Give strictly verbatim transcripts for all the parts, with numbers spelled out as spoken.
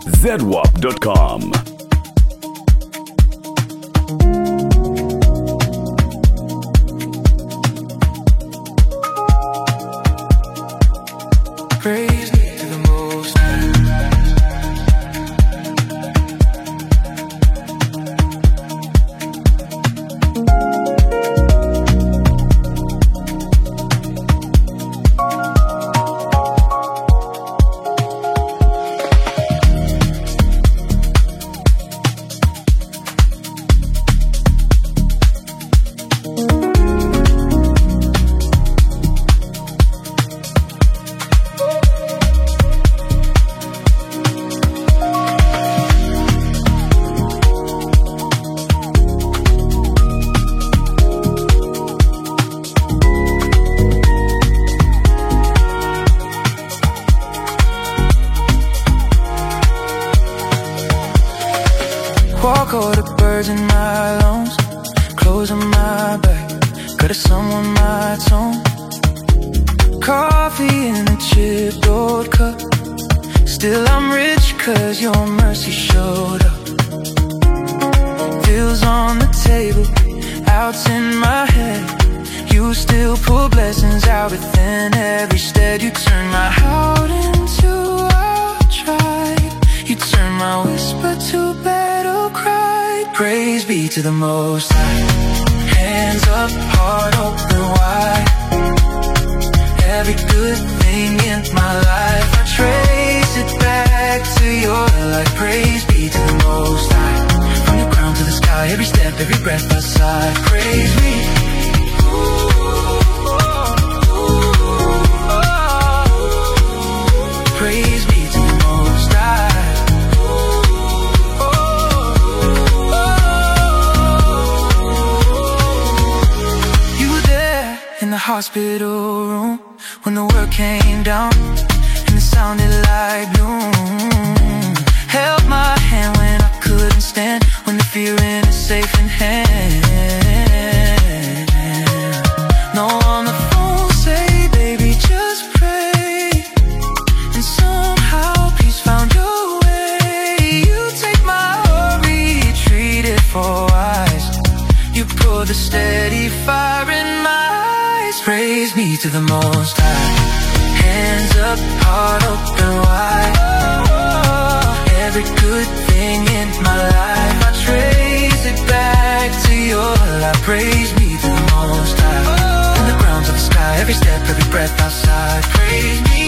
zedwap dot com. Praise be to the Most High. Walk all the birds in my lungs, closing my back, got a someone my tone. Coffee in a chipped old cup, still I'm rich cause your mercy showed up. Bills on the table, outs in my head, you still pull blessings out within every stead. You turn my out into a tribe, you turn my whisper to battle cry. Praise be to the Most High. Hands up, heart open wide. Every good thing in my life, I trace it back to your life. Praise be to the Most High. From the ground to the sky, every step, every breath I sigh. Praise me. Praise be to the Most High. In the hospital room, when the world came down and it sounded like doom. Held my hand when I couldn't stand, when the feeling is safe in hand. No, on the phone say, baby, just pray, and somehow peace found your way. You take my worry, treat it for wise. You put the steady fire in my eyes. Praise be to the Most High. Hands up, heart open wide. Every good thing in my life, I trace it back to your life. Praise be to the Most High. From the ground to the sky, every step, every breath outside. Praise me.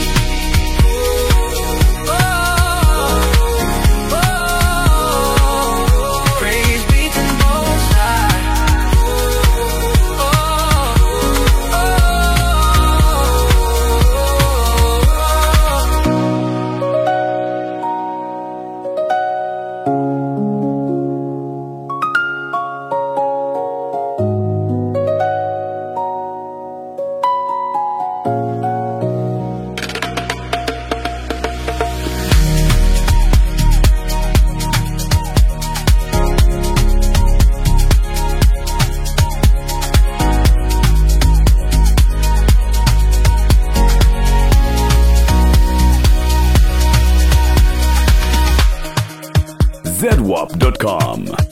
zedwap dot com.